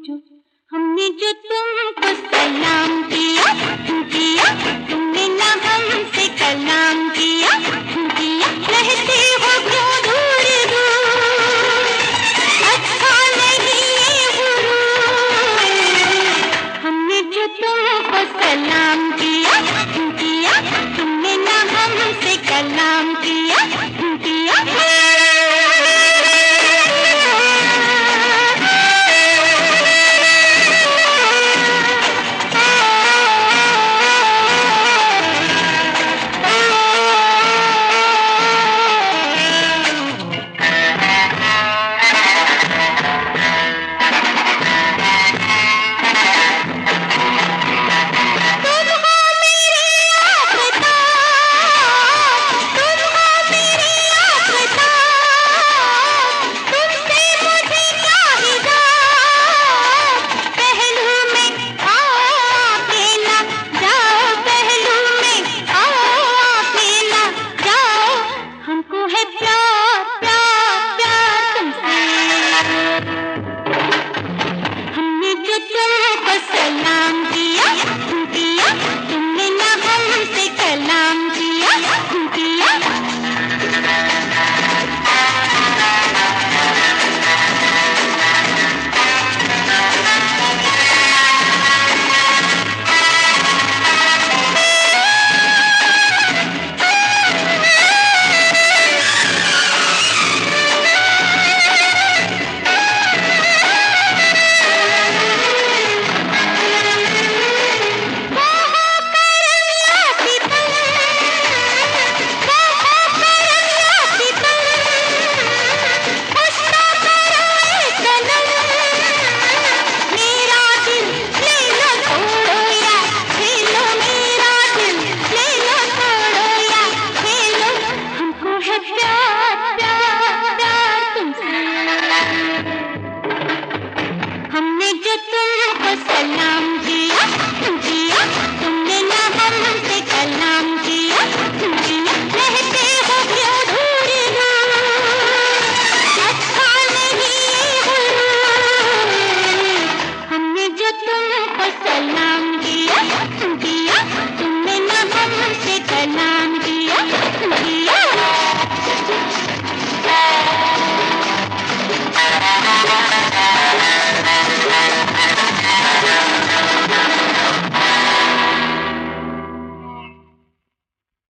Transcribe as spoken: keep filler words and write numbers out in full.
जो हमने जो तुमको सलाम किया किया, तुमने ना हमसे कलाम किया किया। रहते हो क्यों दूर दूर, अच्छा नहीं ये गुरूर। हमने जो तुमको सलाम किया किया, तुमने ना हमसे कलाम किया किया। हमने जो तुमको सलाम